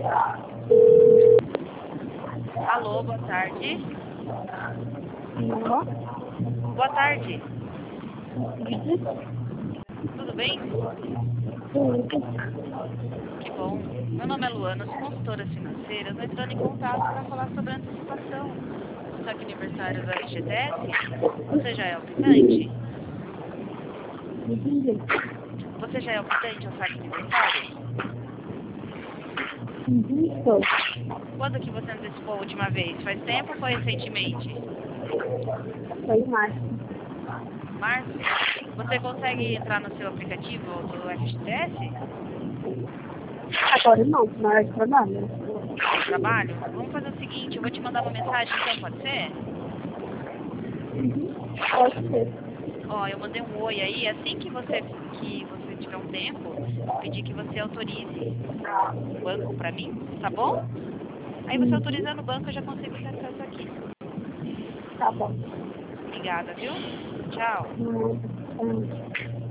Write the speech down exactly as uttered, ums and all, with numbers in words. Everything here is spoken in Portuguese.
Alô, boa tarde. Alô? Boa tarde. Tudo bem? Que bom. Meu nome é Luana, sou consultora financeira. Estou entrando em contato para falar sobre a antecipação do saque aniversário da F G T S. Você já é optante? Você já é optante ao saque aniversário? Quando que você antecipou a última vez? Faz tempo ou foi recentemente? Foi em março. Março? Você consegue entrar no seu aplicativo do F G T S? Agora não, na hora de trabalho. Trabalho? Vamos fazer o seguinte, eu vou te mandar uma mensagem, então pode ser? Pode ser. Ó, eu mandei um oi aí, assim que você, que você tiver um tempo, eu pedi que você autorize o banco pra mim, tá bom? Aí você autorizando o banco, eu já consigo ter acesso aqui. Tá bom. Obrigada, viu? Tchau. Hum, hum.